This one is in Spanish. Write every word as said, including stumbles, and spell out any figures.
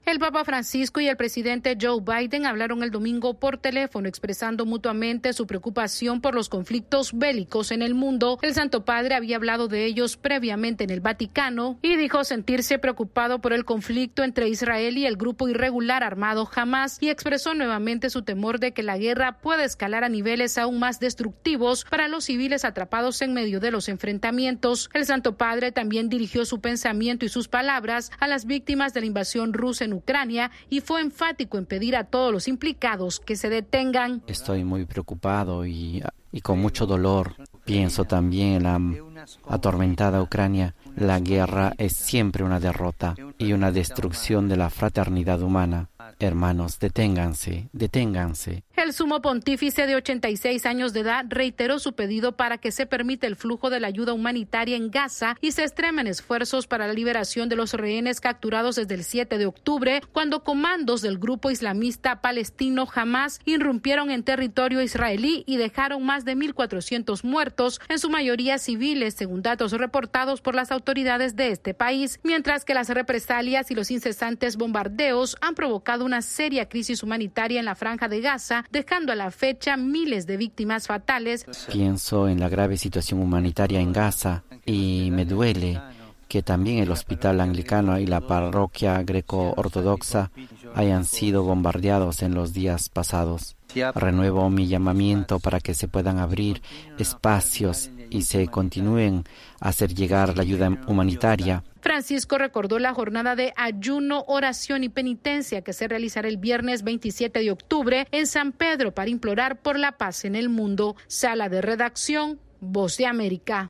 El Papa Francisco y el presidente Joe Biden hablaron el domingo por teléfono expresando mutuamente su preocupación por los conflictos bélicos en el mundo. El Santo Padre había hablado de ellos previamente en el Vaticano y dijo sentirse preocupado por el conflicto entre Israel y el grupo irregular armado Hamás y expresó nuevamente su temor de que la guerra pueda escalar a niveles aún más destructivos para los civiles atrapados en medio de los enfrentamientos. El Santo Padre también dirigió su pensamiento y sus palabras a las víctimas de la invasión rusa en Ucrania y fue enfático en pedir a todos los implicados que se detengan. Estoy muy preocupado y, y con mucho dolor. Pienso también en la atormentada Ucrania. La guerra es siempre una derrota y una destrucción de la fraternidad humana. Hermanos, deténganse, deténganse. El sumo pontífice de ochenta y seis años de edad reiteró su pedido para que se permita el flujo de la ayuda humanitaria en Gaza y se extremen esfuerzos para la liberación de los rehenes capturados desde el siete de octubre, cuando comandos del grupo islamista palestino Hamás irrumpieron en territorio israelí y dejaron más de mil cuatrocientos muertos, en su mayoría civiles, según datos reportados por las autoridades de este país, mientras que las represalias y los incesantes bombardeos han provocado una seria crisis humanitaria en la Franja de Gaza, dejando a la fecha miles de víctimas fatales. Pienso en la grave situación humanitaria en Gaza y me duele que también el hospital anglicano y la parroquia greco-ortodoxa hayan sido bombardeados en los días pasados. Renuevo mi llamamiento para que se puedan abrir espacios y se continúen a hacer llegar la ayuda humanitaria. Francisco recordó la jornada de ayuno, oración y penitencia que se realizará el viernes veintisiete de octubre en San Pedro para implorar por la paz en el mundo. Sala de redacción, Voz de América.